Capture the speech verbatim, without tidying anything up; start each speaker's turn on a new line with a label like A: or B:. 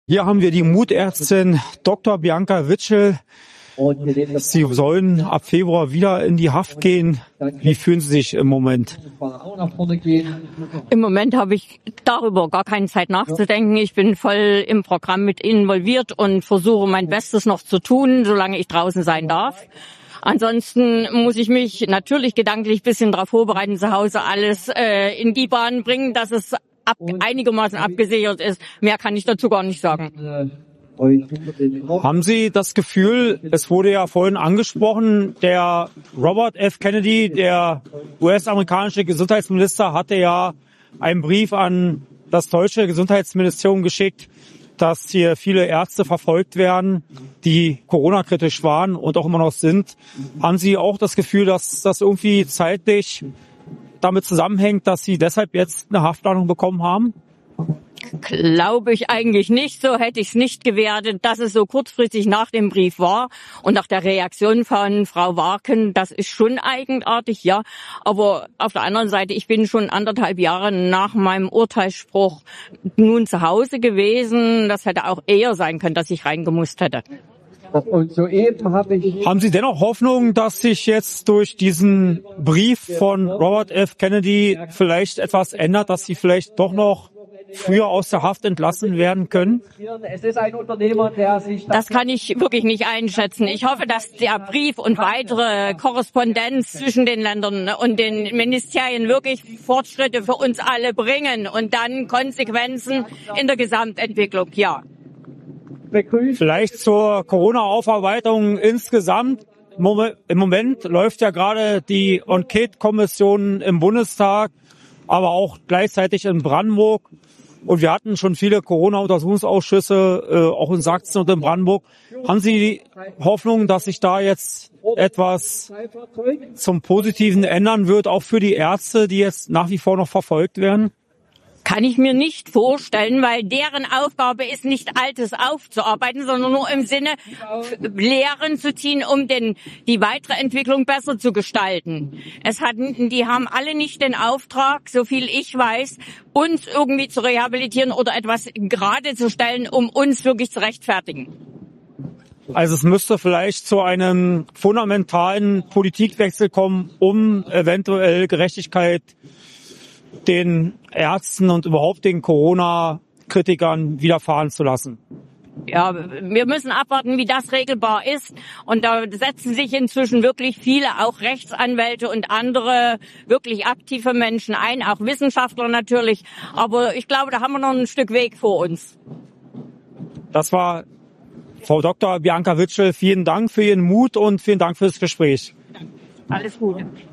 A: Hier haben wir die Mutärztin Doktor Bianca Witschel. Sie sollen ab Februar wieder in die Haft gehen. Wie fühlen Sie sich im Moment?
B: Im Moment habe ich darüber gar keine Zeit nachzudenken. Ich bin voll im Programm mit involviert und versuche mein Bestes noch zu tun, solange ich draußen sein darf. Ansonsten muss ich mich natürlich gedanklich ein bisschen darauf vorbereiten, zu Hause alles äh, in die Bahn bringen, dass es ab, einigermaßen abgesichert ist. Mehr kann ich dazu gar nicht sagen.
A: Haben Sie das Gefühl, es wurde ja vorhin angesprochen, der Robert F. Kennedy, der U S-amerikanische Gesundheitsminister, hatte ja einen Brief an das deutsche Gesundheitsministerium geschickt, dass hier viele Ärzte verfolgt werden, die Corona-kritisch waren und auch immer noch sind. Haben Sie auch das Gefühl, dass das irgendwie zeitlich damit zusammenhängt, dass Sie deshalb jetzt eine Haftordnung bekommen haben?
B: Glaube ich eigentlich nicht. So hätte ich es nicht gewertet, dass es so kurzfristig nach dem Brief war und nach der Reaktion von Frau Warken. Das ist schon eigenartig, ja. Aber auf der anderen Seite, ich bin schon anderthalb Jahre nach meinem Urteilsspruch nun zu Hause gewesen. Das hätte auch eher sein können, dass ich reingemusst hätte.
C: Und soeben habe ich...
A: Haben Sie dennoch Hoffnung, dass sich jetzt durch diesen Brief von Robert F. Kennedy vielleicht etwas ändert, dass Sie vielleicht doch noch früher aus der Haft entlassen werden können?
C: Es ist ein Unternehmer, der sich...
B: Das kann ich wirklich nicht einschätzen. Ich hoffe, dass der Brief und weitere Korrespondenz zwischen den Ländern und den Ministerien wirklich Fortschritte für uns alle bringen und dann Konsequenzen in der Gesamtentwicklung, ja.
A: Vielleicht zur Corona-Aufarbeitung insgesamt. Im Moment läuft ja gerade die Enquete-Kommission im Bundestag, aber auch gleichzeitig in Brandenburg. Und wir hatten schon viele Corona-Untersuchungsausschüsse, äh, auch in Sachsen und in Brandenburg. Haben Sie die Hoffnung, dass sich da jetzt etwas zum Positiven ändern wird, auch für die Ärzte, die jetzt nach wie vor noch verfolgt werden?
B: Kann ich mir nicht vorstellen, weil deren Aufgabe ist nicht Altes aufzuarbeiten, sondern nur im Sinne Lehren zu ziehen, um den, die weitere Entwicklung besser zu gestalten. Es hatten, die haben alle nicht den Auftrag, so viel ich weiß, uns irgendwie zu rehabilitieren oder etwas gerade zu stellen, um uns wirklich zu rechtfertigen.
A: Also es müsste vielleicht zu einem fundamentalen Politikwechsel kommen, um eventuell Gerechtigkeit den Ärzten und überhaupt den Corona-Kritikern widerfahren zu lassen.
B: Ja, wir müssen abwarten, wie das regelbar ist. Und da setzen sich inzwischen wirklich viele, auch Rechtsanwälte und andere wirklich aktive Menschen ein, auch Wissenschaftler natürlich. Aber ich glaube, da haben wir noch ein Stück Weg vor uns.
A: Das war Frau Doktor Bianca Witschel. Vielen Dank für Ihren Mut und vielen Dank für das Gespräch.
B: Alles Gute.